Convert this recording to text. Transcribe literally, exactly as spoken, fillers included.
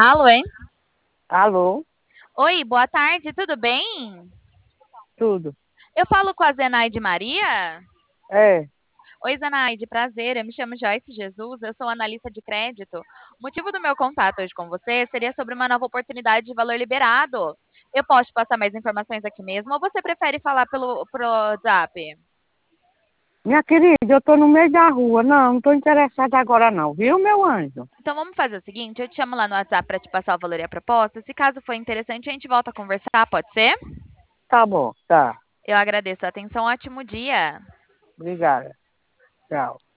Alô, hein? Alô, Oi, boa tarde, tudo bem? tudo. Eu falo com a Zenaide Maria? É, Oi, Zenaide, prazer. Eu me chamo Joyce Jesus, eu sou analista de crédito. O motivo do meu contato hoje com você seria sobre uma nova oportunidade de valor liberado. Eu posso te passar mais informações aqui mesmo ou você prefere falar pelo pro WhatsApp? minha querida, eu tô no meio da rua. Não, não tô interessada agora não, viu, meu anjo? Então vamos fazer o seguinte, eu te chamo lá no WhatsApp para te passar o valor e a proposta. Se caso for interessante, a gente volta a conversar, pode ser? Tá bom, tá. Eu agradeço a atenção, ótimo dia. Obrigada. Tchau.